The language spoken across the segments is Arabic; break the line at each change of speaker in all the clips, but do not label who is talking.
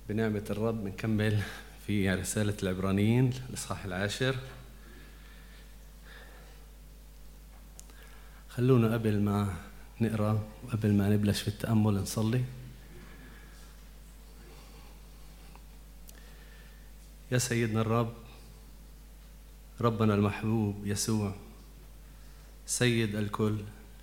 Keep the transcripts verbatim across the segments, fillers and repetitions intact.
بنعمة الرب بنكمل في رسالة العبرانيين الإصحاح العاشر. خلونا قبل ما نقرأ وقبل ما نبلش في التأمل نصلي. يا سيدنا الرب، ربنا المحبوب يسوع سيد الكل،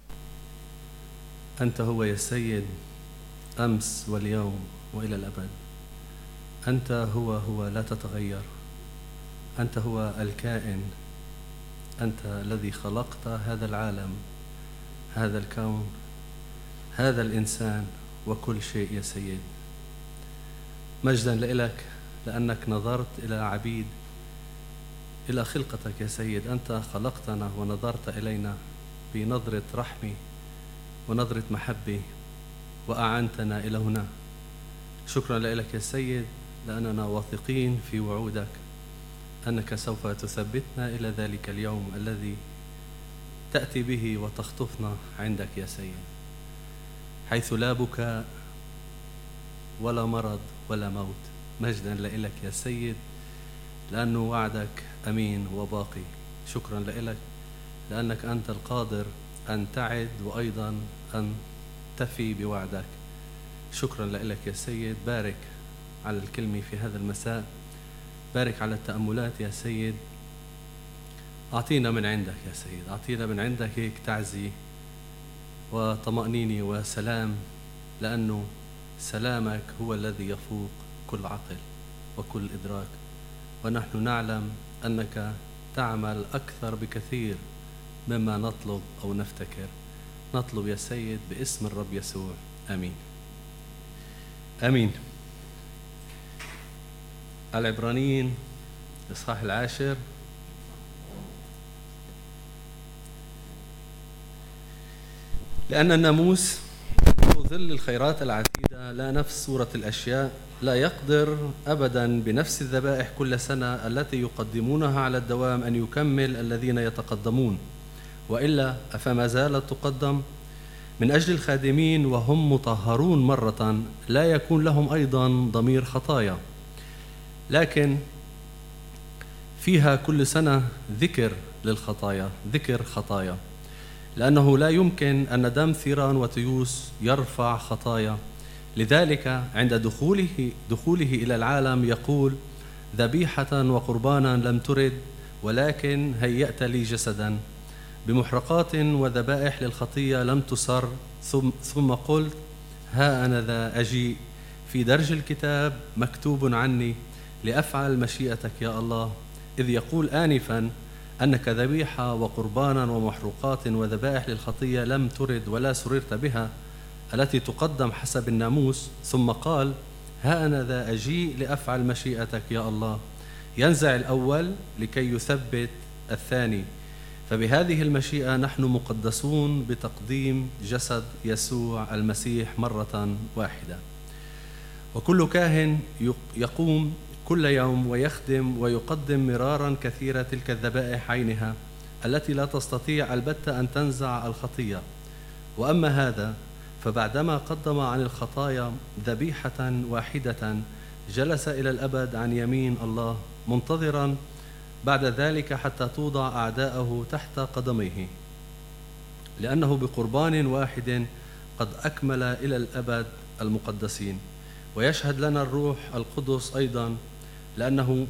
أنت هو يا سيد أمس واليوم وإلى الأبد. أنت هو هو لا تتغير، أنت هو الكائن، أنت الذي خلقت هذا العالم، هذا الكون، هذا الإنسان وكل شيء يا سيد. مجدا لإلك لأنك نظرت إلى عبيد، إلى خلقتك يا سيد. أنت خلقتنا ونظرت إلينا بنظرة رحمة ونظرة محبة وأعنتنا إلى هنا. شكرا لك يا سيد لأننا واثقين في وعودك أنك سوف تثبتنا إلى ذلك اليوم الذي تأتي به وتخطفنا عندك يا سيد، حيث لا بكاء ولا مرض ولا موت. مجدا لك يا سيد لأنه وعدك أمين وباقي. شكرا لك لأنك أنت القادر أن تعد وأيضا أن تفي بوعدك. شكرا لك يا سيد. بارك على الكلمة في هذا المساء، بارك على التأملات يا سيد. أعطينا من عندك يا سيد، أعطينا من عندك هيك تعزية وطمأنينة وسلام، لأنه سلامك هو الذي يفوق كل عقل وكل إدراك، ونحن نعلم أنك تعمل أكثر بكثير مما نطلب أو نفتكر. نطلب يا سيد باسم الرب يسوع، آمين آمين. العبرانيين الإصحاح العاشر. لأن الناموس ظل الخيرات العتيدة لا نفس صورة الأشياء لا يقدر أبدا بنفس الذبائح كل سنة التي يقدمونها على الدوام أن يكمل الذين يتقدمون، وإلا أفما زالت تقدم من أجل الخادمين وهم مطهرون مرة لا يكون لهم أيضا ضمير خطايا، لكن فيها كل سنة ذكر للخطايا، ذكر خطايا، لأنه لا يمكن أن دم ثيران وتيوس يرفع خطايا. لذلك عند دخوله دخوله إلى العالم يقول: ذبيحة وقربانا لم ترد، ولكن هيأت لي جسدا. بمحرقات وذبائح للخطية لم تصر. ثم, ثم قلت: ها أنا ذا أجيء، في درج الكتاب مكتوب عني لأفعل مشيئتك يا الله. إذ يقول آنفا أنك ذبيحة وقربانا ومحروقات وذبائح للخطية لم ترد ولا سررت بها، التي تقدم حسب الناموس. ثم قال: ها أنا ذا أجيء لأفعل مشيئتك يا الله. ينزع الأول لكي يثبت الثاني. فبهذه المشيئة نحن مقدسون بتقديم جسد يسوع المسيح مرة واحدة. وكل كاهن يقوم كل يوم ويخدم ويقدم مرارا كثيرة تلك الذبائح عينها التي لا تستطيع البتة أن تنزع الخطية. وأما هذا فبعدما قدم عن الخطايا ذبيحة واحدة جلس إلى الأبد عن يمين الله، منتظرا بعد ذلك حتى توضع أعداءه تحت قدميه، لأنه بقربان واحد قد أكمل إلى الأبد المقدسين. ويشهد لنا الروح القدس أيضا، لأنه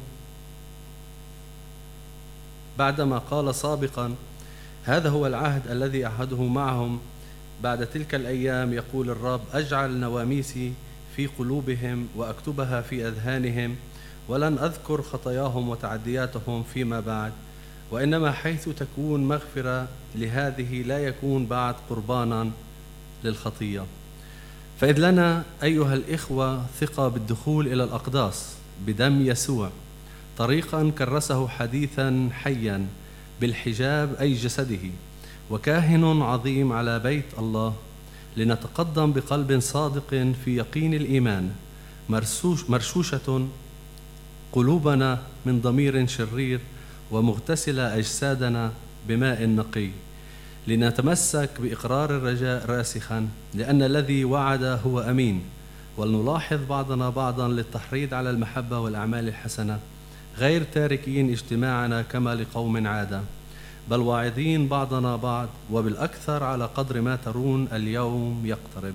بعدما قال سابقا: هذا هو العهد الذي أعهده معهم بعد تلك الأيام، يقول الرب: أجعل نواميسي في قلوبهم وأكتبها في أذهانهم، ولن أذكر خطاياهم وتعدياتهم فيما بعد. وإنما حيث تكون مغفرة لهذه لا يكون بعد قربانا للخطية. فإذ لنا أيها الإخوة ثقة بالدخول إلى الأقداس بدم يسوع، طريقا كرسه حديثا حيا بالحجاب أي جسده، وكاهن عظيم على بيت الله، لنتقدم بقلب صادق في يقين الإيمان، مرشوش مرشوشة قلوبنا من ضمير شرير، ومغتسلة أجسادنا بماء نقي، لنتمسك بإقرار الرجاء راسخا، لأن الذي وعد هو أمين. ولنلاحظ بعضنا بعضا للتحريض على المحبة والأعمال الحسنة، غير تاركين اجتماعنا كما لقوم عادة، بل واعظين بعضنا بعض، وبالأكثر على قدر ما ترون اليوم يقترب.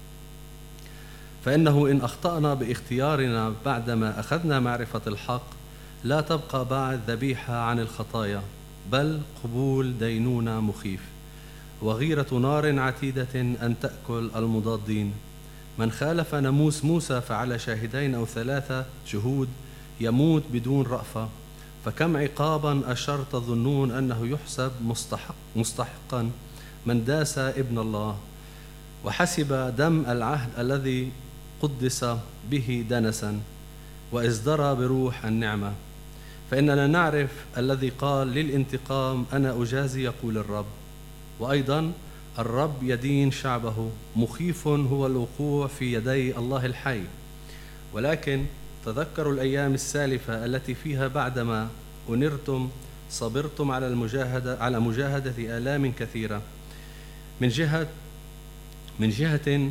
فإنه إن أخطأنا باختيارنا بعدما أخذنا معرفة الحق، لا تبقى بعد ذبيحة عن الخطايا، بل قبول دينونة مخيف، وغيرة نار عتيدة أن تأكل المضادين. من خالف ناموس موسى فعلى شاهدين أو ثلاثة شهود يموت بدون رأفة. فكم عقابا أشر تظنون أنه يحسب مستحق مستحقا من داس ابن الله وحسب دم العهد الذي قدس به دنسا وازدرى بروح النعمة. فإننا نعرف الذي قال للانتقام أنا أجازي يقول الرب، وأيضا الرب يدين شعبه، مخيف هو الوقوع في يدي الله الحي. ولكن تذكروا الأيام السالفة التي فيها بعدما أنرتم صبرتم على المجاهدة على مجاهدة آلام كثيرة من جهة من جهة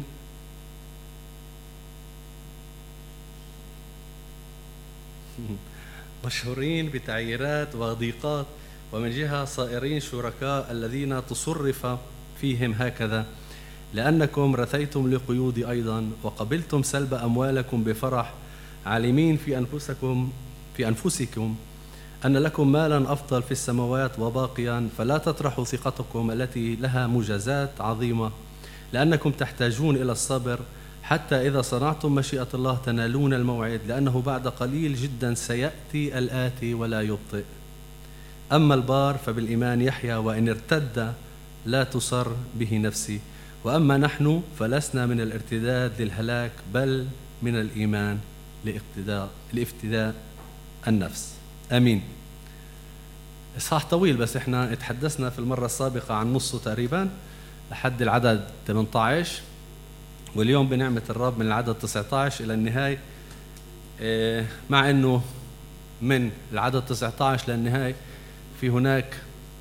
مشهورين بتعييرات وضيقات، ومن جهة صائرين شركاء الذين تصرف فيهم هكذا، لأنكم رثيتم لقيود أيضا، وقبلتم سلب أموالكم بفرح، عالمين في أنفسكم في أنفسكم أن لكم مالا أفضل في السماوات وباقيا، فلا تطرحوا ثقتكم التي لها مجازات عظيمة، لأنكم تحتاجون إلى الصبر حتى إذا صنعتم مشيئة الله تنالون الموعد، لأنه بعد قليل جدا سيأتي الآتي ولا يبطئ. أما البار فبالإيمان يحيى، وإن ارتد لا تصر به نفسي. وأما نحن فلسنا من الارتداد للهلاك، بل من الإيمان لافتداء لافتداء النفس. آمين. إصحاح طويل، بس إحنا اتحدثنا في المرة السابقة عن نصه تقريبا لحد العدد ثمانية عشر، واليوم بنعمة الرب من العدد تسعة عشر إلى النهاية، مع أنه من العدد تسعة عشر للنهاية في هناك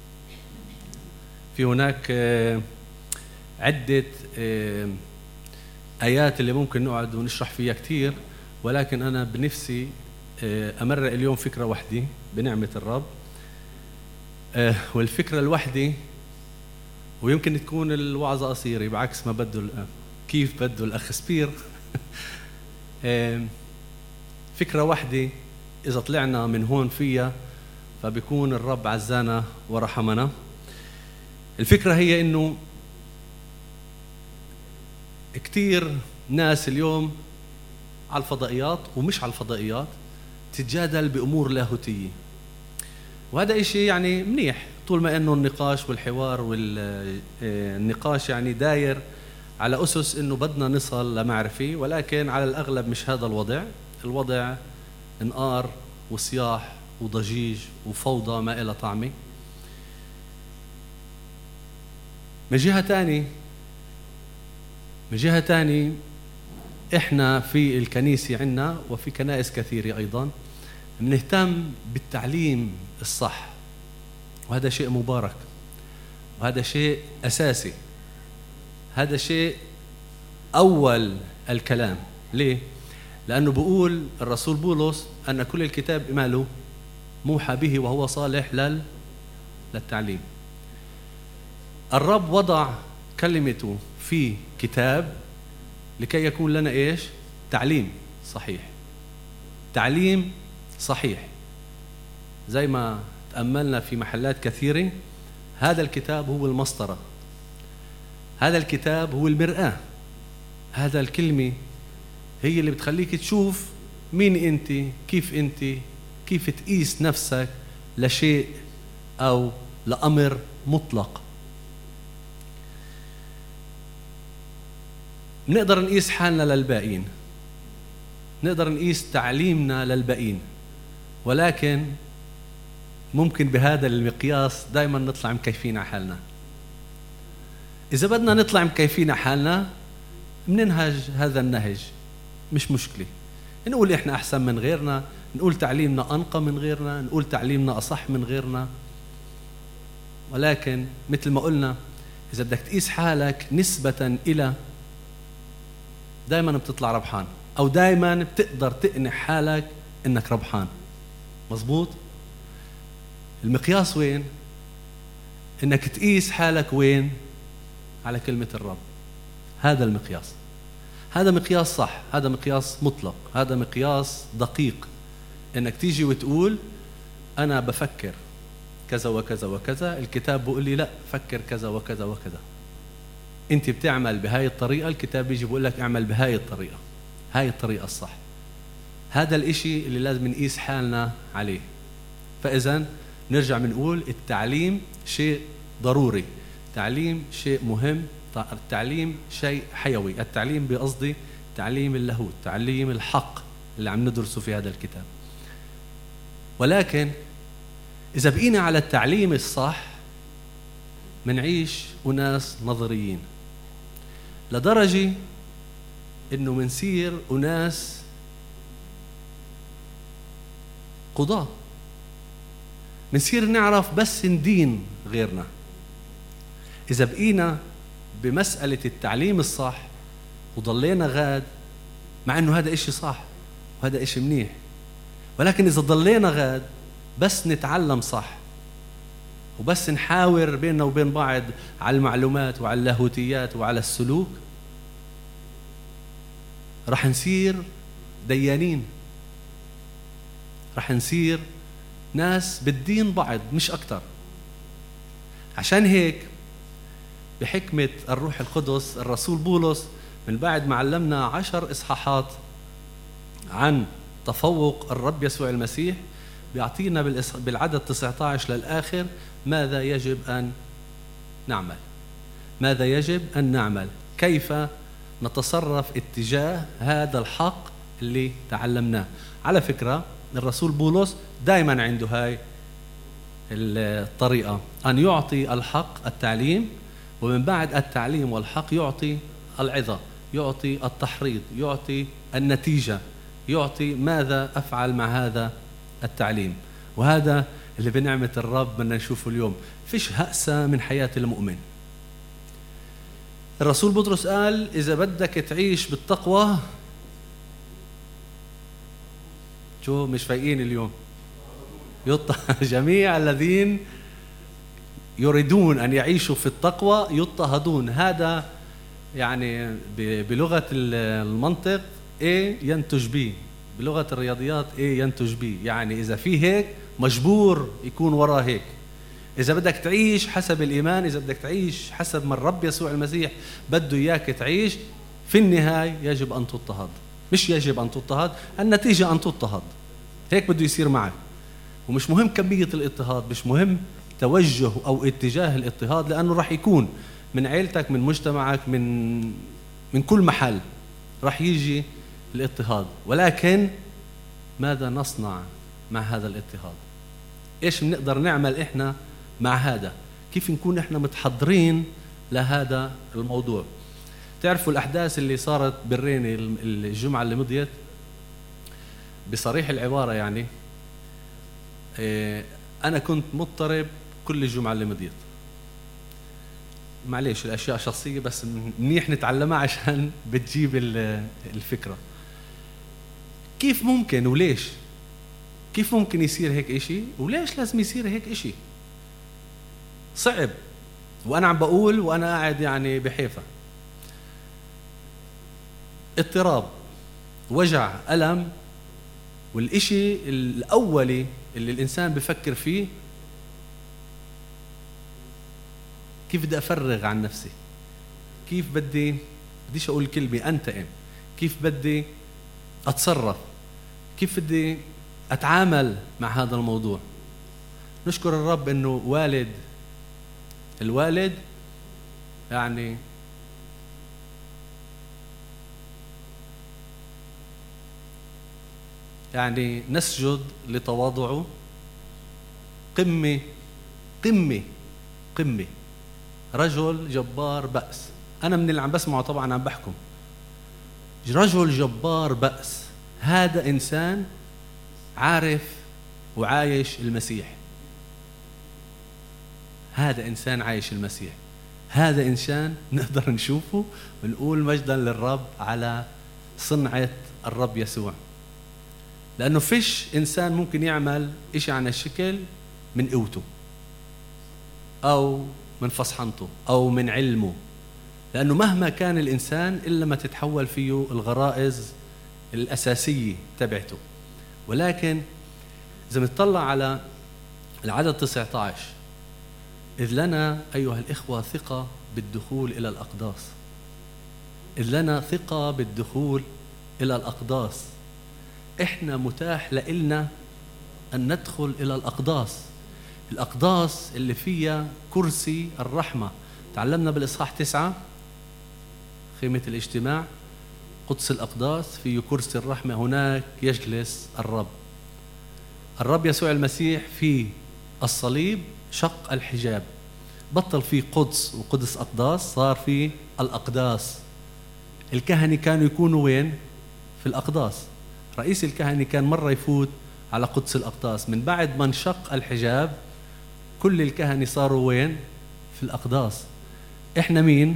في هناك عدة آيات اللي ممكن نقعد ونشرح فيها كتير، ولكن أنا بنفسي أمرق اليوم فكرة واحدة بنعمة الرب. والفكرة الوحدة، ويمكن تكون الوعظة قصيرة بعكس ما بده كيف بده الأخ سبير. فكرة واحدة إذا طلعنا من هون فيها فبيكون الرب عزانا ورحمنا. الفكرة هي إنه كتير ناس اليوم على الفضائيات ومش على الفضائيات تتجادل بأمور لاهوتية، وهذا إشي يعني منيح طول ما إنه النقاش والحوار والنقاش يعني داير على أسس إنه بدنا نصل لمعرفة، ولكن على الأغلب مش هذا الوضع. الوضع انقار وصياح وضجيج وفوضى ما إلى طعمه. من جهة تاني من جهة تاني إحنا في الكنيسة عنا وفي كنائس كثيرة أيضا بنهتم بالتعليم الصح، وهذا شيء مبارك، وهذا شيء أساسي، هذا شيء أول الكلام. ليه؟ لأنه بقول الرسول بولس أن كل الكتاب ماله موحى به وهو صالح لل... للتعليم. الرب وضع كلمته في كتاب لكي يكون لنا إيش؟ تعليم صحيح، تعليم صحيح. زي ما تأملنا في محلات كثيرة، هذا الكتاب هو المسطرة، هذا الكتاب هو المرآة، هذا الكلمة هي اللي بتخليك تشوف مين أنت، كيف أنت، كيف تقيس نفسك لشيء أو لأمر مطلق. نقدر نقيس حالنا للباقين، نقدر نقيس تعليمنا للباقين، ولكن ممكن بهذا المقياس دايما نطلع مكيفين على حالنا. إذا بدنا نطلع مكيفين على حالنا مننهج هذا النهج، مش مشكلة. نقول إحنا أحسن من غيرنا، نقول تعليمنا أنقى من غيرنا، نقول تعليمنا أصح من غيرنا، ولكن مثل ما قلنا إذا بدك تقيس حالك نسبة إلى دايما بتطلع ربحان، أو دايما بتقدر تقنع حالك إنك ربحان. مظبوط؟ المقياس وين؟ إنك تقيس حالك وين؟ على كلمة الرب. هذا المقياس، هذا مقياس صح، هذا مقياس مطلق، هذا مقياس دقيق. إنك تيجي وتقول أنا بفكر كذا وكذا وكذا، الكتاب بيقول لي لا، فكر كذا وكذا وكذا. أنت بتعمل بهاي الطريقة، الكتاب بيجي بيقول لك اعمل بهاي الطريقة، هاي الطريقة الصح. هذا الإشي اللي لازم نقيس حالنا عليه. فإذا نرجع بنقول التعليم شيء ضروري، التعليم شيء مهم، التعليم شيء حيوي. التعليم بقصدي تعليم اللاهوت، تعليم الحق اللي عم ندرسه في هذا الكتاب. ولكن إذا بقينا على التعليم الصح منعيش أناس نظريين، لدرجة إنه منصير أناس قضاة، منصير نعرف بس ندين غيرنا. إذا بقينا بمسألة التعليم الصح وضلينا غاد، مع إنه هذا إشي صح وهذا إشي منيح، ولكن إذا ضلينا غاد بس نتعلم صح وبس نحاور بيننا وبين بعض على المعلومات وعلى اللاهوتيات وعلى السلوك، رح نصير ديانين، رح نصير ناس بالدين بعض مش أكتر. عشان هيك بحكمة الروح القدس الرسول بولس من بعد ما علمنا عشر إصحاحات عن تفوق الرب يسوع المسيح بيعطينا بالعدد تسعة عشر للآخر ماذا يجب أن نعمل، ماذا يجب أن نعمل، كيف نتصرف اتجاه هذا الحق اللي تعلمناه. على فكرة الرسول بولس دائما عنده هاي الطريقة، أن يعطي الحق التعليم، ومن بعد التعليم والحق يعطي العظة، يعطي التحريض، يعطي النتيجة، يعطي ماذا أفعل مع هذا التعليم. وهذا اللي بنعمة الرب بدنا نشوفه اليوم. فيش هأسة من حياة المؤمن. الرسول بطرس قال إذا بدك تعيش بالتقوى، شو مش فايقين اليوم؟ يضطهد جميع الذين يريدون أن يعيشوا في التقوى يضطهدون. هذا يعني بلغة المنطق إيه ينتج به، بلغة الرياضيات إيه ينتج به. يعني إذا في هيك مجبور يكون وراه هيك. إذا بدك تعيش حسب الإيمان، إذا بدك تعيش حسب ما الرب يسوع المسيح بده إياك تعيش، في النهاية يجب أن تضطهد. مش يجب أن تضطهد، النتيجة أن تضطهد. هيك بده يصير معك. ومش مهم كمية الاضطهاد، مش مهم توجه أو اتجاه الاضطهاد، لأنه رح يكون من عيلتك، من مجتمعك، من من كل محل رح يجي الاضطهاد. ولكن ماذا نصنع مع هذا الاضطهاد؟ إيش بنقدر نعمل إحنا مع هذا؟ كيف نكون إحنا متحضرين لهذا الموضوع؟ تعرفوا الأحداث اللي صارت بالريني الجمعة اللي مضيت، بصريح العبارة يعني إيه، أنا كنت مضطرب كل الجمعة اللي مضيت. معليش الأشياء شخصية بس منيح نتعلمها عشان بتجيب الفكرة. كيف ممكن وليش؟ كيف ممكن يصير هيك إشي وليش لازم يصير هيك إشي؟ صعب. وأنا عم بقول وأنا قاعد يعني بحيفا، اضطراب، وجع، ألم. والإشي الأولي اللي الإنسان بفكر فيه كيف بدي أفرغ عن نفسي، كيف بدي بديش أقول كلمة أنتقم، كيف بدي أتصرف، كيف بدي أتعامل مع هذا الموضوع. نشكر الرب إنه والد الوالد يعني يعني نسجد لتواضعه. قمة قمة قمة رجل جبار بأس. أنا من اللي عم بسمعه طبعا عم بحكم، رجل جبار بأس. هذا إنسان عارف وعايش المسيح، هذا إنسان عايش المسيح. هذا إنسان نقدر نشوفه ونقول مجدا للرب على صنعة الرب يسوع، لأنه فيش إنسان ممكن يعمل إشي عن الشكل من قوته أو من فصحنته أو من علمه، لأنه مهما كان الإنسان إلا ما تتحول فيه الغرائز الأساسية تبعته. ولكن إذا نطلع على العدد تسعة عشر، إذ لنا أيها الإخوة ثقة بالدخول إلى الأقداس، إذ لنا ثقة بالدخول إلى الأقداس. إحنا متاح لإلنا أن ندخل إلى الأقداس، الأقداس اللي فيها كرسي الرحمة. تعلمنا بالإصحاح تسعة خيمة الاجتماع قدس الأقداس فيه كرسي الرحمة، هناك يجلس الرب. الرب يسوع المسيح في الصليب شق الحجاب، بطل فيه قدس وقدس أقداس، صار فيه الأقداس. الكهنة كانوا يكونوا وين؟ في الأقداس. رئيس الكهنة كان مرة يفوت على قدس الأقداس، من بعد ما انشق الحجاب كل الكهنة صاروا وين؟ في الأقداس. إحنا مين؟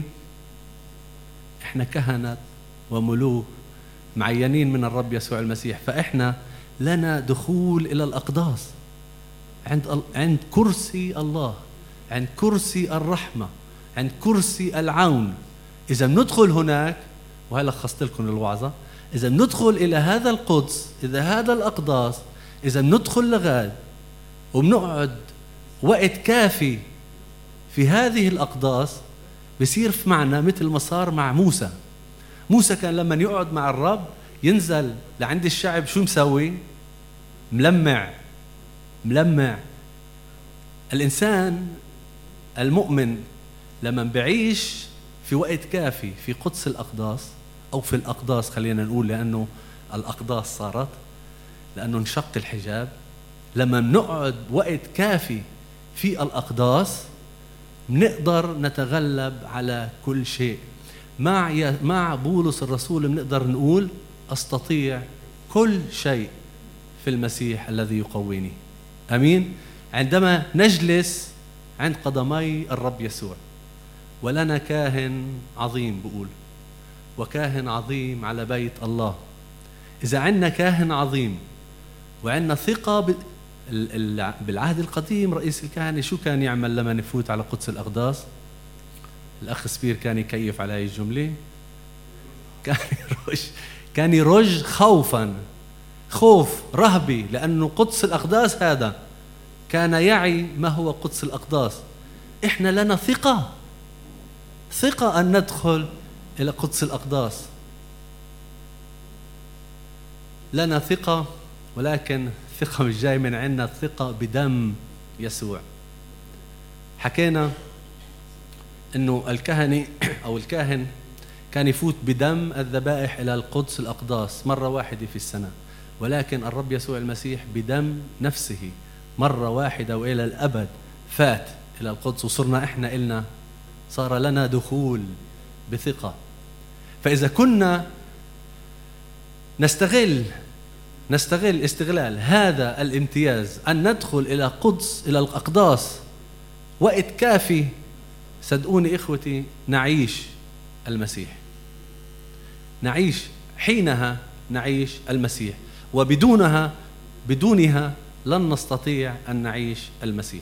إحنا كهنة وملوك معينين من الرب يسوع المسيح، فإحنا لنا دخول إلى الأقداس عند عند كرسي الله، عند كرسي الرحمة، عند كرسي العون. إذا بندخل هناك، وهي لخصت لكم الوعظة، إذا بندخل إلى هذا القدس، إذا هذا الأقداس، إذا بندخل لغاد وبنقعد وقت كافي في هذه الأقداس، بصير في معنا مثل ما صار مع موسى. موسى كان لما يقعد مع الرب ينزل لعند الشعب شو مسوي؟ ملمع ملمع. الإنسان المؤمن لما بعيش في وقت كافي في قدس الأقداس أو في الأقداس، خلينا نقول، لأنه الأقداس صارت لأنه انشق الحجاب، لما نقعد وقت كافي في الأقداس بنقدر نتغلب على كل شيء. مع مع بولس الرسول بنقدر نقول أستطيع كل شيء في المسيح الذي يقويني. أمين. عندما نجلس عند قدمي الرب يسوع، ولنا كاهن عظيم، بقول وكاهن عظيم على بيت الله. إذا عندنا كاهن عظيم وعندنا ثقة بالعهد القديم، رئيس الكهنة شو كان يعمل لما نفوت على قدس الأقداس؟ الأخ سبير كان يكيف على هاي الجملة، كان يرج كان يرج خوفا، خوف رهبي، لأنه قدس الأقداس هذا كان يعي ما هو قدس الأقداس. إحنا لنا ثقة ثقة أن ندخل إلى قدس الأقداس، لنا ثقة، ولكن ثقة مش جاي من عندنا، الثقة بدم يسوع. حكينا إنه الكهنة أو الكاهن كان يفوت بدم الذبائح إلى القدس الأقداس مرة واحدة في السنة، ولكن الرب يسوع المسيح بدم نفسه مرة واحدة وإلى الأبد فات إلى القدس، وصرنا إحنا إلنا صار لنا دخول بثقة. فإذا كنا نستغل نستغل استغلال هذا الامتياز أن ندخل إلى قدس إلى الأقداس وقت كافي، صدقوني إخوتي نعيش المسيح، نعيش حينها نعيش المسيح، وبدونها بدونها لن نستطيع أن نعيش المسيح.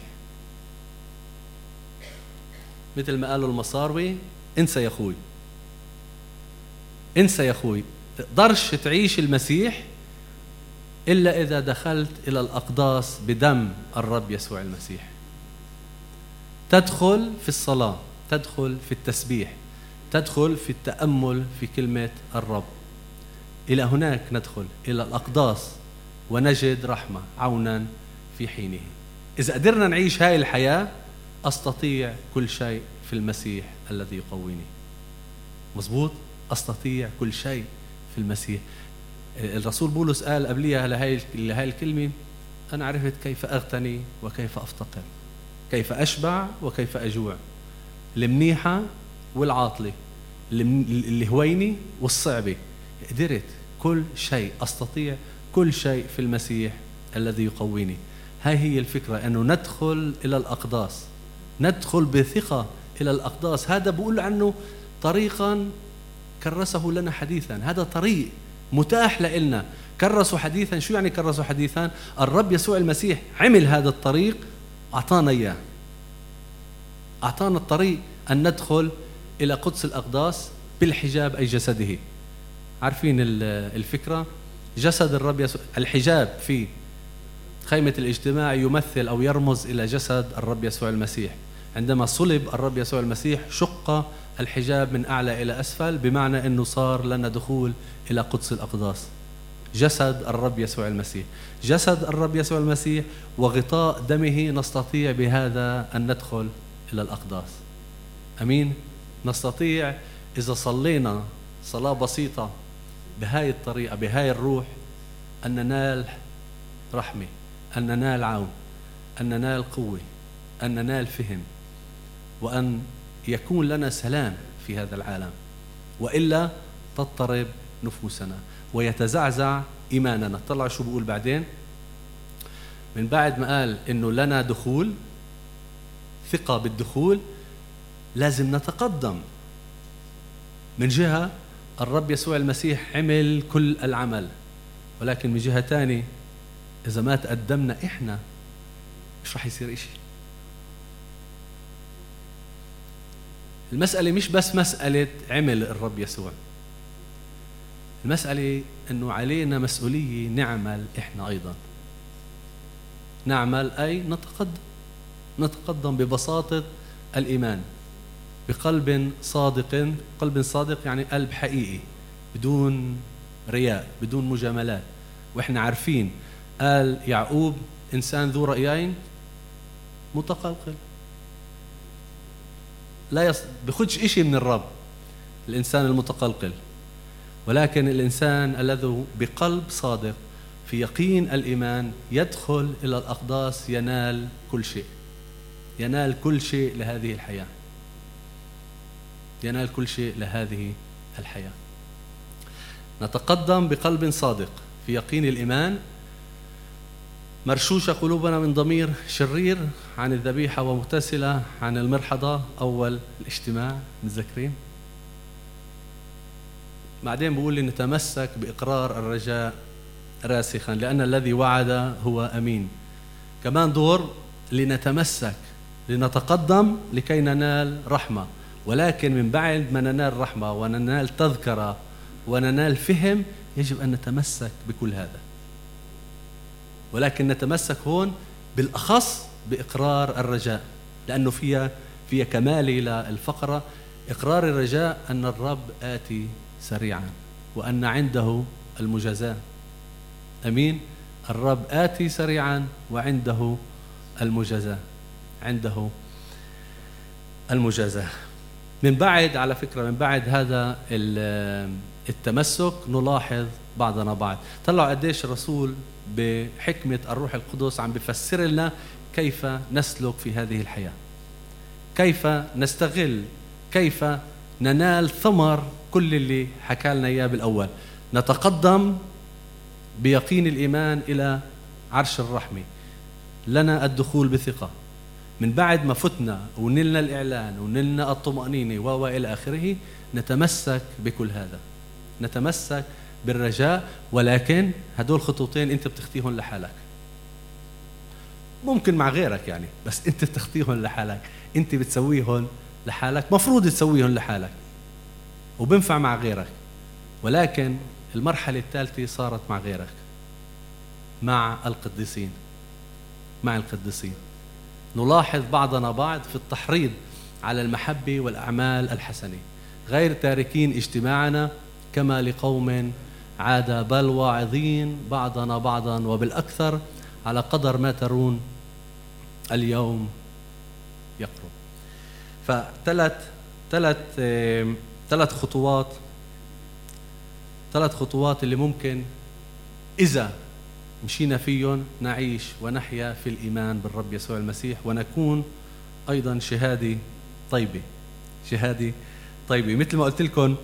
مثل ما قالوا المصاروي، انسى يا أخوي، انسى يا أخوي، تقدرش تعيش المسيح إلا إذا دخلت إلى الأقداس بدم الرب يسوع المسيح. تدخل في الصلاة، تدخل في التسبيح، تدخل في التأمل في كلمة الرب. إلى هناك ندخل إلى الأقداس ونجد رحمة عونا في حينه. إذا قدرنا نعيش هاي الحياة، أستطيع كل شيء في المسيح الذي يقويني. مظبوط؟ أستطيع كل شيء في المسيح. الرسول بولس قال قبليها لهاي لهاي الكلمة: أنا عرفت كيف أغتني وكيف أفتقر، كيف أشبع وكيف أجوع، المنيحة والعاطلة، اللي هويني والصعبة، قدرت كل شيء، أستطيع كل شيء في المسيح الذي يقويني. هاي هي الفكرة، أنه ندخل إلى الأقداس، ندخل بثقة إلى الأقداس. هذا بقول عنه طريقا كرسه لنا حديثا، هذا طريق متاح لنا. كرسوا حديثا، شو يعني كرسوا حديثا؟ الرب يسوع المسيح عمل هذا الطريق، أعطانا إياه، أعطانا الطريق أن ندخل إلى قدس الأقداس بالحجاب أي جسده. عارفين الفكرة؟ جسد الرب يسوع، الحجاب في خيمة الاجتماع يمثل أو يرمز إلى جسد الرب يسوع المسيح. عندما صلب الرب يسوع المسيح شق الحجاب من أعلى إلى أسفل، بمعنى أنه صار لنا دخول إلى قدس الأقداس. جسد الرب يسوع المسيح، جسد الرب يسوع المسيح وغطاء دمه نستطيع بهذا أن ندخل إلى الأقداس. أمين؟ نستطيع إذا صلينا صلاة بسيطة بهاي الطريقة بهاي الروح أن ننال رحمة، أن ننال عون، أن ننال قوة، أن ننال فهم، وأن يكون لنا سلام في هذا العالم، وإلا تضطرب نفوسنا ويتزعزع إيماننا. طلع شو بقول بعدين؟ من بعد ما قال إنه لنا دخول، ثقة بالدخول، لازم نتقدم. من جهة الرب يسوع المسيح عمل كل العمل، ولكن من جهة تانية إذا ما تقدمنا إحنا مش رح يصير إشي. المسألة مش بس مسألة عمل الرب يسوع، المسألة أنه علينا مسؤولية نعمل إحنا أيضا. نعمل أي نتقدم، نتقدم ببساطة الإيمان، بقلب صادق. قلب صادق يعني قلب حقيقي بدون رياء، بدون مجاملات. وإحنا عارفين قال يعقوب إنسان ذو رأيين متقلقل، لا يص... بخدش إشي من الرب الإنسان المتقلقل، ولكن الإنسان الذي بقلب صادق في يقين الإيمان يدخل إلى الأقداس، ينال كل شيء، ينال كل شيء لهذه الحياة، ينال كل شيء لهذه الحياة. نتقدم بقلب صادق في يقين الإيمان، مرشوشة قلوبنا من ضمير شرير عن الذبيحة ومغتسلة عن المرحضة. أول الاجتماع متذكرين؟ بعدين بقول لي نتمسك بإقرار الرجاء راسخا لأن الذي وعد هو أمين. كمان دور لنتمسك، لنتقدم لكي ننال رحمة، ولكن من بعد ما ننال رحمة وننال تذكرة وننال فهم يجب أن نتمسك بكل هذا. ولكن نتمسك هون بالأخص بإقرار الرجاء، لأنه فيها فيها كمالي للفقرة. إقرار الرجاء أن الرب آتي سريعا وأن عنده المجازاة. أمين؟ الرب آتي سريعا وعنده المجازاة، عنده المجازاة. من بعد على فكرة من بعد هذا التمسك نلاحظ بعضنا بعض. طلعوا قديش الرسول بحكمة الروح القدس عم بفسر لنا كيف نسلك في هذه الحياة، كيف نستغل، كيف ننال ثمر كل اللي حكى لنا إياه بالأول. نتقدم بيقين الإيمان إلى عرش الرحمة، لنا الدخول بثقة. من بعد ما فتنا ونلنا الإعلان ونلنا الطمأنينة وإلى آخره، نتمسك بكل هذا، نتمسك بالرجاء. ولكن هدول خطوتين أنت بتخطيهم لحالك، ممكن مع غيرك يعني، بس أنت بتخطيهم لحالك، أنت بتسويهم لحالك، مفروض تسويهم لحالك وبنفع مع غيرك. ولكن المرحلة الثالثة صارت مع غيرك، مع القديسين، مع القديسين. نلاحظ بعضنا بعض في التحريض على المحبة والأعمال الحسنة، غير تاركين اجتماعنا كما لقوم عادة، بل واعظين بعضنا بعضا وبالأكثر على قدر ما ترون اليوم يقرب. فثلاث ثلاث ثلاث خطوات ثلاث خطوات اللي ممكن إذا مشينا فيهم نعيش ونحيا في الإيمان بالرب يسوع المسيح، ونكون أيضا شهادة طيبة، شهادة طيبة. مثل ما قلت لكم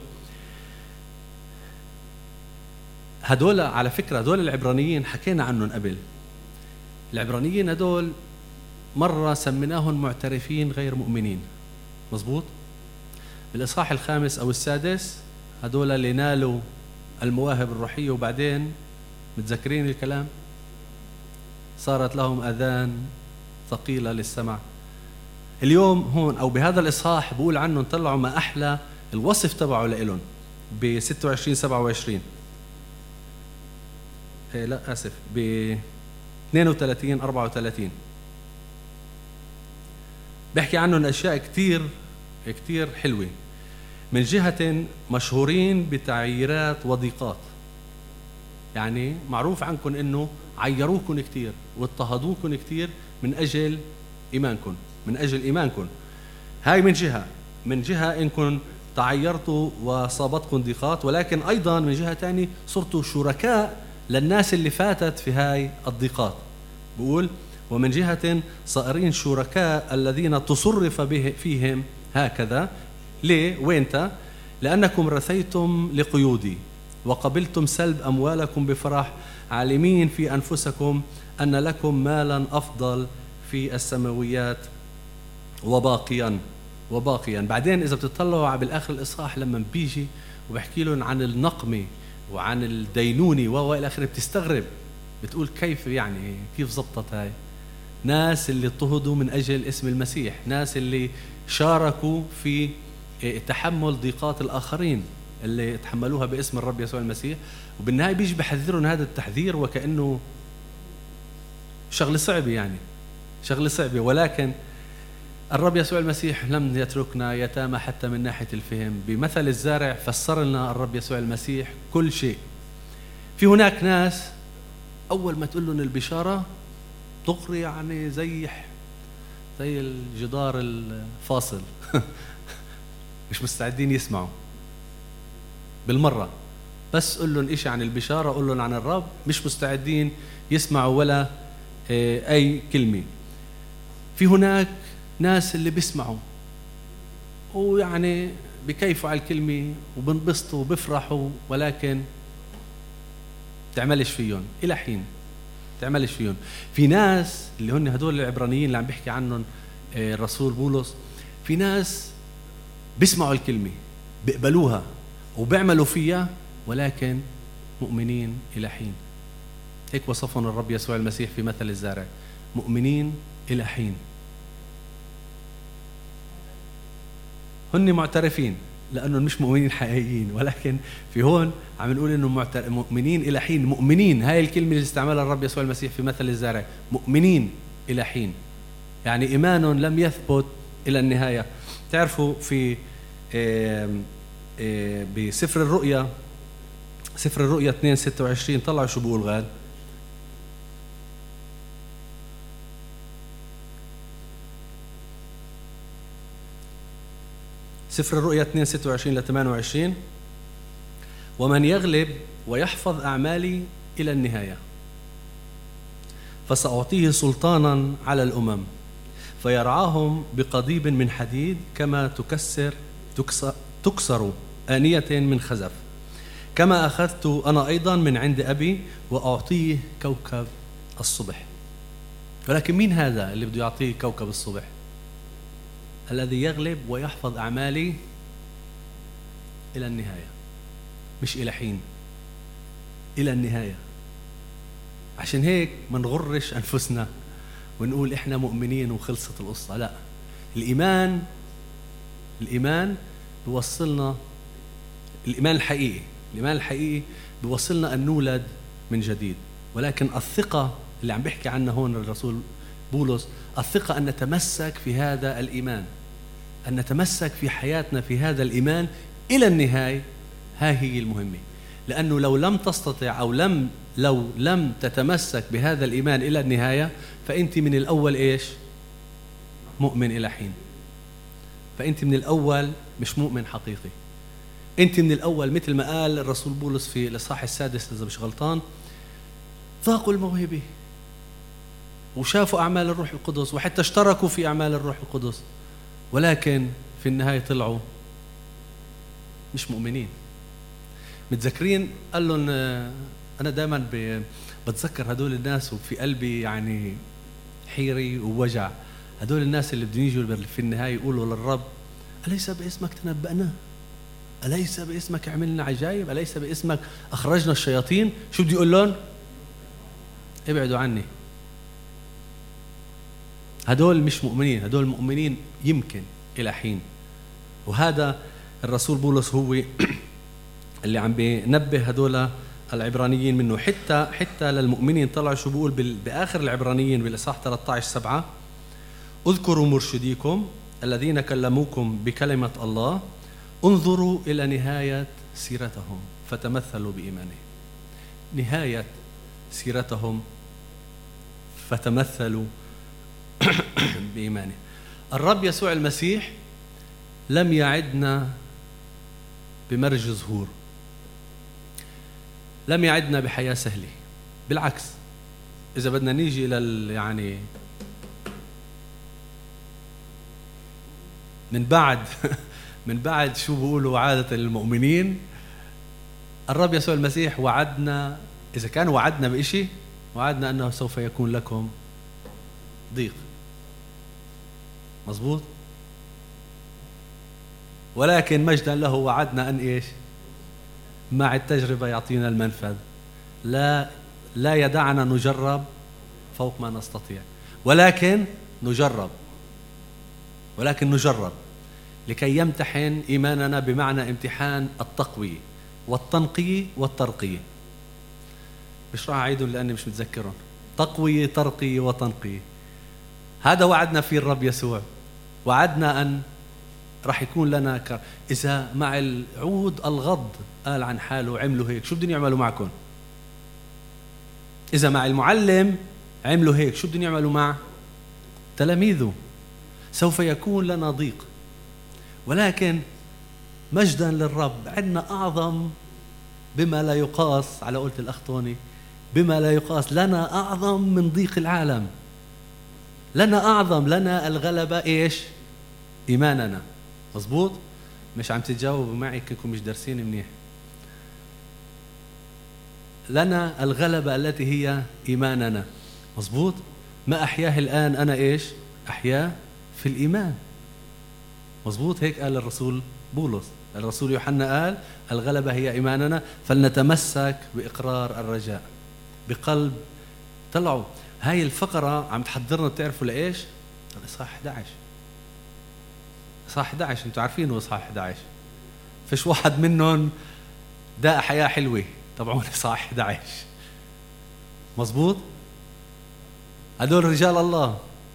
هدول على فكرة هدول العبرانيين حكينا عنهم قبل. العبرانيين هدول مرة سميناهم معترفين غير مؤمنين، مظبوط. بالإصحاح الخامس أو السادس هدول اللي نالوا المواهب الروحية وبعدين متذكرين الكلام، صارت لهم أذان ثقيلة للسمع. اليوم هون أو بهذا الإصحاح بقول عنهم طلعوا ما أحلى الوصف تبعه لإلهم ب ستة وعشرين سبعة وعشرين إيه لا آسف ب اثنين وثلاثين أربعة وثلاثين بحكي عنهم أشياء كتير كتير حلوة. من جهة مشهورين بتعييرات وضيقات، يعني معروف عنكم إنه عيروكم كتير واضطهدوكم كتير من أجل إيمانكم، من أجل إيمانكم. هاي من جهة من جهة إنكم تعيرتوا وصابتكم ضيقات، ولكن أيضا من جهة تانية صرتوا شركاء للناس اللي فاتت في هاي الضيقات. بقول ومن جهة صائرين شركاء الذين تصرف به فيهم هكذا. ليه؟ وينتا؟ لأنكم رثيتم لقيودي وقبلتم سلب أموالكم بفرح، عالمين في أنفسكم أن لكم مالا أفضل في السماويات وباقيا وباقيا. بعدين إذا بتطلعوا بالآخر الإصحاح لما بيجي وبحكي لهم عن النقمة وعن الدينوني وإلى آخره، بتستغرب، بتقول كيف يعني كيف زبطت هاي؟ ناس اللي اضطهدوا من أجل اسم المسيح، ناس اللي شاركوا في تحمل ضيقات الآخرين اللي تحملوها باسم الرب يسوع المسيح، وبالنهاية بيجي بحذرهم هذا التحذير وكأنه شغلة صعبة، يعني شغلة صعبة. ولكن الرب يسوع المسيح لم يتركنا يتامى حتى من ناحية الفهم. بمثل الزارع فسر لنا الرب يسوع المسيح كل شيء. في هناك ناس أول ما تقول لهم البشارة تقري يعني زي زي الجدار الفاصل مش مستعدين يسمعوا بالمرة. بس قل لهم إشي عن البشارة، قل لهم عن الرب، مش مستعدين يسمعوا ولا أي كلمة. في هناك ناس اللي بيسمعوا ويعني بكيفوا على الكلمة وبنبسطوا وبفرحوا، ولكن تعملش فيهم إلى حين تعملش فيهم. في ناس اللي هن هدول العبرانيين اللي عم بيحكي عنهم الرسول بولس، في ناس بيسمعوا الكلمة بيقبلوها وبيعملوا فيها، ولكن مؤمنين إلى حين. هيك وصفهم الرب يسوع المسيح في مثل الزارع، مؤمنين إلى حين. هن معترفين لأنهم مش مؤمنين حقيقيين، ولكن في هون عم نقول إنه مؤمنين إلى حين. مؤمنين، هاي الكلمة اللي استعملها الرب يسوع المسيح في مثل الزارع، مؤمنين إلى حين، يعني إيمانهم لم يثبت إلى النهاية. تعرفوا في بسفر الرؤيا، سفر الرؤيا اثنين ستة وعشرين، طلعوا شو بقول غاد. سفر الرؤيا اثنين ستة وعشرين ل ثمانية وعشرين، ومن يغلب ويحفظ أعمالي إلى النهاية فسأعطيه سلطانا على الأمم فيرعاهم بقضيب من حديد كما تكسر تكسر, تكسر آنية من خزف، كما أخذت أنا أيضا من عند أبي وأعطيه كوكب الصبح. ولكن مين هذا اللي بده يعطيه كوكب الصبح؟ الذي يغلب ويحفظ أعمالي إلى النهاية، مش إلى حين، إلى النهاية. عشان هيك ما نغرش أنفسنا ونقول إحنا مؤمنين وخلصت القصة. لا، الإيمان الإيمان بيوصلنا، الإيمان الحقيقي الإيمان الحقيقي بيوصلنا أن نولد من جديد. ولكن الثقة اللي عم بيحكي عنها هون الرسول بولس، الثقة أن نتمسك في هذا الإيمان، أن نتمسك في حياتنا في هذا الإيمان إلى النهاية. ها هي المهمة. لأنه لو لم تستطع أو لم لو لم تتمسك بهذا الإيمان إلى النهاية، فأنت من الأول إيش؟ مؤمن إلى حين. فأنت من الأول مش مؤمن حقيقي. أنت من الأول مثل ما قال الرسول بولس في الإصحاح السادس إذا مش غلطان، ذاقوا الموهبة وشافوا أعمال الروح القدس وحتى اشتركوا في أعمال الروح القدس، ولكن في النهاية طلعوا مش مؤمنين. متذكرين قال لهم، أنا دائما بتذكر هدول الناس وفي قلبي يعني حيري ووجع. هدول الناس اللي بدهم يجوا في النهاية يقولوا للرب أليس باسمك تنبأنا؟ أليس باسمك عملنا عجائب؟ أليس باسمك أخرجنا الشياطين؟ شو بدي أقول لهم؟ ابعدوا عني. هدول مش مؤمنين، هدول مؤمنين يمكن إلى حين. وهذا الرسول بولس هو اللي عم بينبه هدول العبرانيين منه. حتى حتى للمؤمنين طلع شو بيقول بآخر العبرانيين بالإصحاح ثلاثة عشر سبعة: اذكروا مرشديكم الذين كلموكم بكلمة الله، انظروا إلى نهاية سيرتهم فتمثلوا بإيمانهم. نهاية سيرتهم فتمثلوا بإيمانه. الرب يسوع المسيح لم يعدنا بمرج زهور، لم يعدنا بحياة سهلة. بالعكس، إذا بدنا نيجي لل يعني من بعد من بعد شو بيقولوا عادة المؤمنين، الرب يسوع المسيح وعدنا، إذا كان وعدنا بإشي، وعدنا أنه سوف يكون لكم ضيق. مظبوط؟ ولكن مجدا له وعدنا أن إيش؟ مع التجربة يعطينا المنفذ. لا لا يدعنا نجرب فوق ما نستطيع، ولكن نجرب ولكن نجرب لكي يمتحن إيماننا، بمعنى امتحان التقوية والتنقية والترقية. مش راح أعيدهم لأني مش متذكرهم. تقوية، ترقية، وتنقية. هذا وعدنا فيه الرب يسوع. وعدنا أن راح يكون لنا ك... إذا مع العود الغض قال عن حاله عملوا هيك، شو بدهم يعملوا معكم؟ إذا مع المعلم عملوا هيك، شو بدهم يعملوا مع تلاميذه؟ سوف يكون لنا ضيق، ولكن مجدا للرب عندنا أعظم بما لا يقاس، على قولة الأخ طوني، بما لا يقاس. لنا أعظم من ضيق العالم، لنا أعظم، لنا الغلبة إيش؟ إيماننا. مظبوط؟ مش عم تتجاوبوا معي كنكم مش دارسين منيح. لنا الغلبة التي هي إيماننا. مظبوط؟ ما أحياه الآن أنا إيش؟ أحياه في الإيمان. مظبوط؟ هيك قال الرسول بولس. الرسول يوحنا قال الغلبة هي إيماننا، فلنتمسك بإقرار الرجاء بقلب. طلعوا هاي الفقرة عم تحضرنا، بتعرفوا لإيش؟ الإصحاح أحد عشر. إصحاح أحد عشر أنتوا عارفينه. إصحاح أحد عشر فيش واحد منهم ده حياة حلوة طبعا. إصحاح أحد عشر مظبوط؟ هدول رجال الله.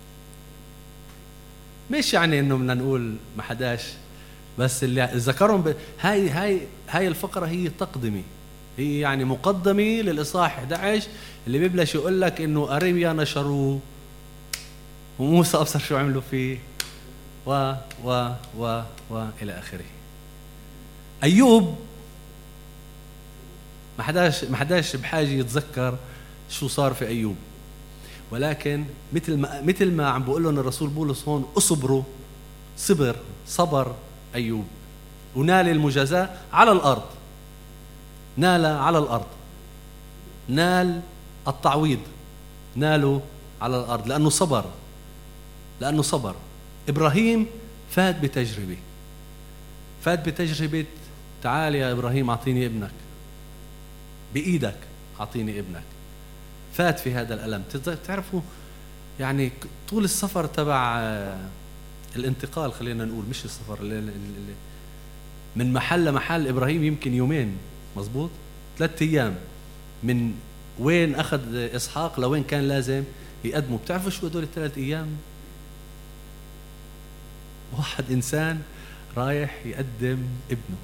مش يعني إنه بدنا نقول ما حداش، بس اللي ذكرهم ب... هاي هاي هاي الفقرة هي تقدمي، هي يعني مقدمة للإصحاح أحد عشر اللي بيبلش يقول لك إنه أرميا نشروه وموسى أبصر شو عملوا فيه و و و و إلى آخره. أيوب ما حداش ما حداش بحاجة يتذكر شو صار في أيوب، ولكن مثل ما مثل ما عم بقول لهم الرسول بولس هون، اصبروا. صبر صبر أيوب ونال المجازاة على الأرض. نال على الأرض، نال التعويض، نالوا على الأرض لأنه صبر، لأنه صبر. إبراهيم فات بتجربة، فات بتجربة تعال يا إبراهيم أعطيني ابنك بإيدك، أعطيني ابنك. فات في هذا الألم. تعرفوا يعني طول السفر تبع الانتقال، خلينا نقول مش السفر من محل لمحل، إبراهيم يمكن يومين. مظبوط؟ ثلاثة أيام من وين أخذ إسحاق لوين كان لازم يقدمه. بتعرفوا شو هدول الثلاث أيام؟ واحد إنسان رايح يقدم ابنه.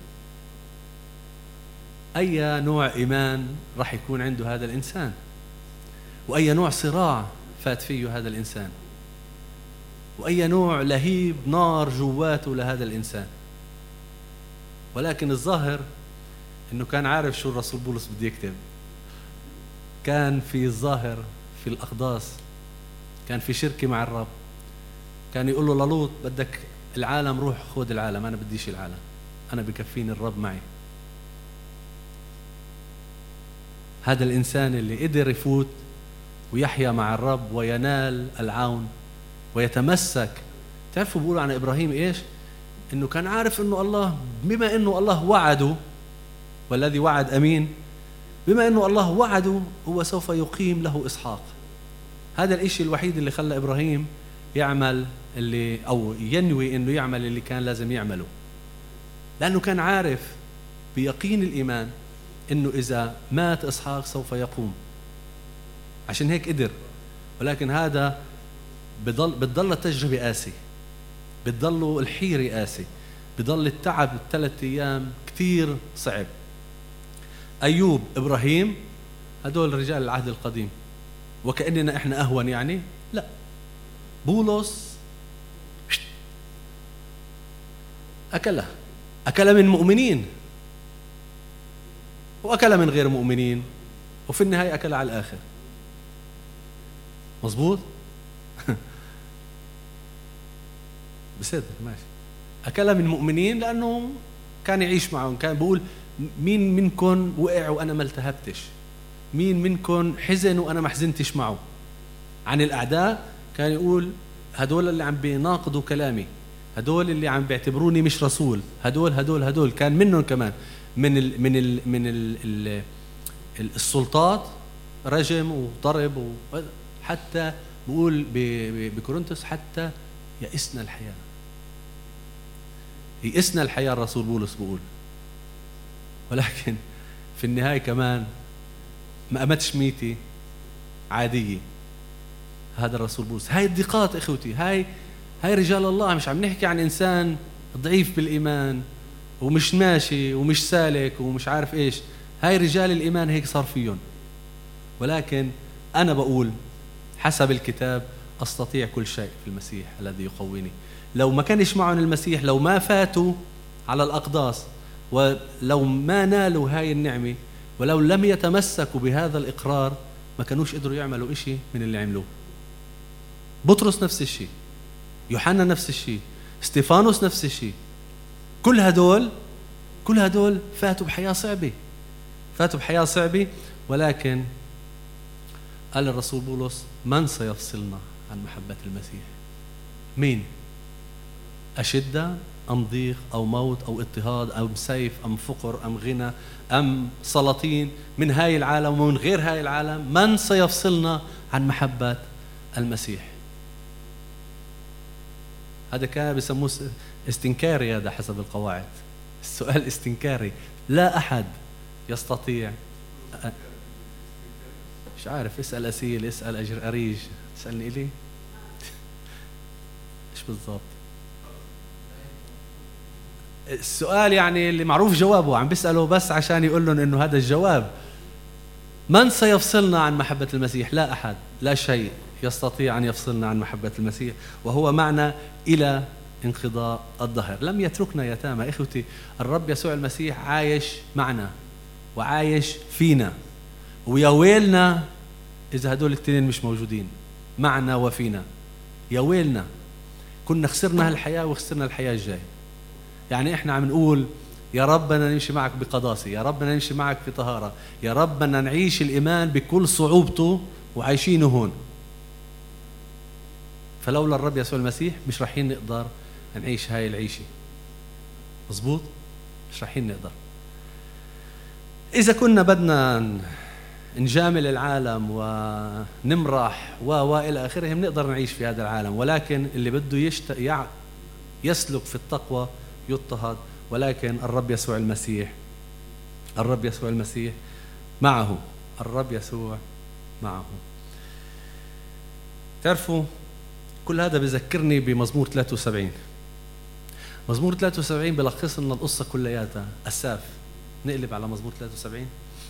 أي نوع إيمان راح يكون عنده هذا الإنسان، وأي نوع صراع فات فيه هذا الإنسان، وأي نوع لهيب نار جواته لهذا الإنسان. ولكن الظاهر إنه كان عارف شو الرسول بولس بده يكتب. كان في الظاهر في الأقداس، كان في شركة مع الرب. كان يقول له للوط بدك العالم، روح خذ العالم، أنا بديش العالم، أنا بكفيني الرب معي. هذا الإنسان اللي قدر يفوت ويحيا مع الرب وينال العون ويتمسك. تعرفوا بيقولوا عن إبراهيم إيش؟ إنه كان عارف إنه الله، بما إنه الله وعده، والذي وعد أمين، بما إنه الله وعده هو سوف يقيم له إسحاق. هذا الإشي الوحيد اللي خلى إبراهيم يعمل اللي أو ينوي إنه يعمل اللي كان لازم يعمله، لأنه كان عارف بيقين الإيمان إنه إذا مات إسحاق سوف يقوم. عشان هيك قدر. ولكن هذا بضل بتضل التجربة قاسي، بتضل الحيرة قاسي، بضل التعب الثلاث أيام كتير صعب. أيوب، إبراهيم، هدول رجال العهد القديم، وكأننا إحنا أهون يعني؟ لا. بولس أكله أكل من مؤمنين وأكل من غير مؤمنين، وفي النهاية أكل على الآخر. مظبوط؟ بصدق ماشي. أكل من مؤمنين لأنه كان يعيش معهم، كان بيقول مين منكم وقع وأنا ما التهبتش، مين منكم حزن وأنا ما حزنتش معه. عن الأعداء كان يقول هدول اللي عم بيناقضوا كلامي، هدول اللي عم بيعتبروني مش رسول، هدول هدول هدول كان منهم كمان من ال من ال من ال ال السلطات، رجم وضرب، وحتى بقول بكورنثوس حتى يئسنا الحياة، يئسنا الحياة الرسول بولس بقول. ولكن في النهاية كمان ما أمتش ميتي عادية. هذا الرسول بولس. هاي الضيقات إخوتي، هاي هاي رجال الله. مش عم نحكي عن إنسان ضعيف بالإيمان ومش ماشي ومش سالك ومش عارف إيش. هاي رجال الإيمان هيك صار فيهم. ولكن أنا بقول حسب الكتاب أستطيع كل شيء في المسيح الذي يقويني. لو ما كانش معهم المسيح، لو ما فاتوا على الأقداس، ولو ما نالوا هاي النعمة، ولو لم يتمسكوا بهذا الإقرار، ما كانوش قدروا يعملوا إشي من اللي عملوه. بطرس نفس الشيء، يوحنا نفس الشيء، ستيفانوس نفس الشيء. كل هدول كل هدول فاتوا بحياة صعبة، فاتوا بحياة صعبة. ولكن قال الرسول بولس من سيفصلنا عن محبة المسيح؟ مين؟ أشدة أم ضيق أو موت أو اضطهاد أم سيف أم فقر أم غنى أم سلاطين من هاي العالم ومن غير هاي العالم؟ من سيفصلنا عن محبة المسيح؟ هذا كان بيسموه استنكاري، هذا حسب القواعد. السؤال استنكاري، لا أحد يستطيع. مش عارف، اسأل أسيل، اسأل أجر أريج، تسألني إلي إيش بالضبط السؤال؟ يعني اللي معروف جوابه، عم بيسأله بس عشان يقول لهم إنه هذا الجواب. من سيفصلنا عن محبة المسيح؟ لا أحد، لا شيء يستطيع أن يفصلنا عن محبة المسيح، وهو معنا إلى انقضاء الدهر. لم يتركنا يتامى. إخوتي، الرب يسوع المسيح عايش معنا وعايش فينا، ويا ويلنا إذا هدول الاثنين مش موجودين معنا وفينا. يا ويلنا، كنا خسرنا هالحياة وخسرنا الحياة الجاي. يعني إحنا عم نقول يا رب بدنا نمشي معك بقداسة، يا رب بدنا نمشي معك في طهارة، يا رب بدنا نعيش الإيمان بكل صعوبته وعايشينه هون. فلولا الرب يسوع المسيح مش رايحين نقدر نعيش هاي العيشة. مظبوط؟ مش رايحين نقدر. إذا كنا بدنا نجامل العالم ونمرح و وإلى آخره بنقدر نعيش في هذا العالم، ولكن اللي بده يشت... يع... يسلك في التقوى يضطهد. ولكن الرب يسوع المسيح الرب يسوع المسيح معه. الرب يسوع معه. تعرفوا كل هذا بذكرني بمزمور ثلاثة وسبعين. مزمور ثلاثة وسبعين بلخص لنا القصة كلياتها. أساف. نقلب على مزمور ثلاثة وسبعين.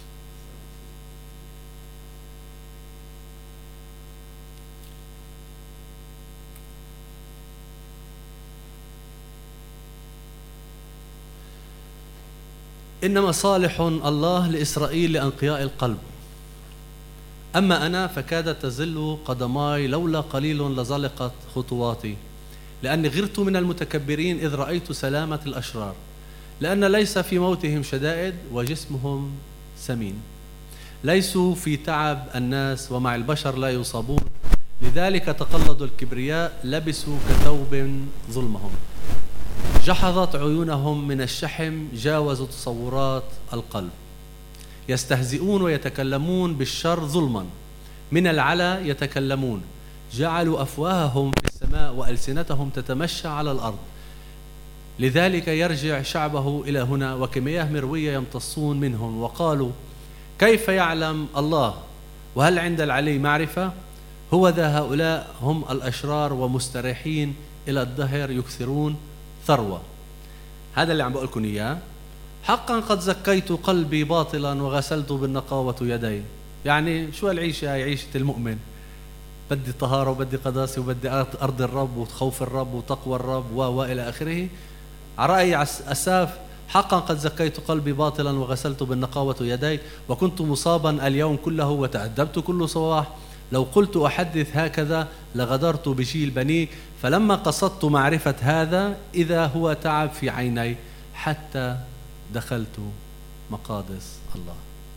إنما صالح الله لإسرائيل لأنقياء القلب، أما أنا فكادت تزل قدماي، لولا قليل لزلقت خطواتي، لأني غرت من المتكبرين إذ رأيت سلامة الأشرار، لأن ليس في موتهم شدائد وجسمهم سمين، ليسوا في تعب الناس ومع البشر لا يصابون، لذلك تقلدوا الكبرياء، لبسوا كثوب ظلمهم. جحظت عيونهم من الشحم، جاوزوا تصورات القلب. يستهزئون ويتكلمون بالشر ظلما، من العلا يتكلمون، جعلوا أفواههم في السماء وألسنتهم تتمشى على الأرض. لذلك يرجع شعبه إلى هنا، وكمياه مروية يمتصون منهم. وقالوا: كيف يعلم الله؟ وهل عند العلي معرفة؟ هو ذا هؤلاء هم الأشرار ومستريحين إلى الدهر، يكثرون ثروة. هذا اللي عم بقول لكم إياه. حقا قد زكيت قلبي باطلا وغسلت بالنقاوة يدي. يعني شو العيشة؟ هي عيشة المؤمن، بدي طهارة وبدي قداسة وبدي أرض الرب وخوف الرب وتقوى الرب وإلى آخره. على رأي أساف: حقا قد زكيت قلبي باطلا وغسلت بالنقاوة يدي، وكنت مصابا اليوم كله وتأدبت كل صباح. لو قلت أحدث هكذا لغدرت بجيل بنيك. فلما قصدت معرفة هذا إذا هو تعب في عيني، حتى دخلت مقادس الله.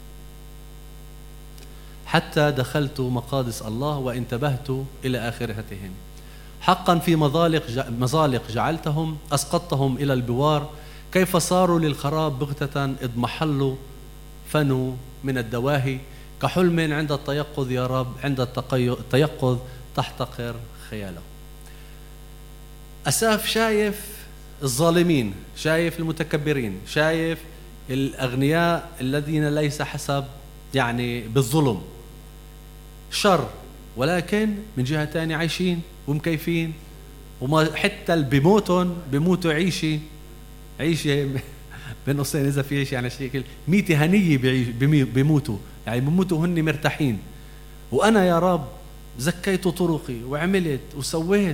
حتى دخلت مقادس الله وانتبهت إلى آخرتهم. حقا في مضالق مزالق جعلتهم، أسقطتهم إلى البوار. كيف صاروا للخراب بغتة، إذ محلوا فنوا من الدواهي. كحلم عند التيقظ يا رب، عند التيقظ تحتقر خياله. أساف شايف الظالمين، شايف المتكبرين، شايف الأغنياء الذين ليس حسب يعني بالظلم شر، ولكن من جهة تانية عايشين ومكيفين، وما حتى اللي بيموتون بيموتوا عيشة عيشة بين قوسين إذا في شيء يعني شكل ميتة هنية بيموتوا، يعني بيموتوا هن مرتاحين. وأنا يا رب زكيت طرقي وعملت وسويت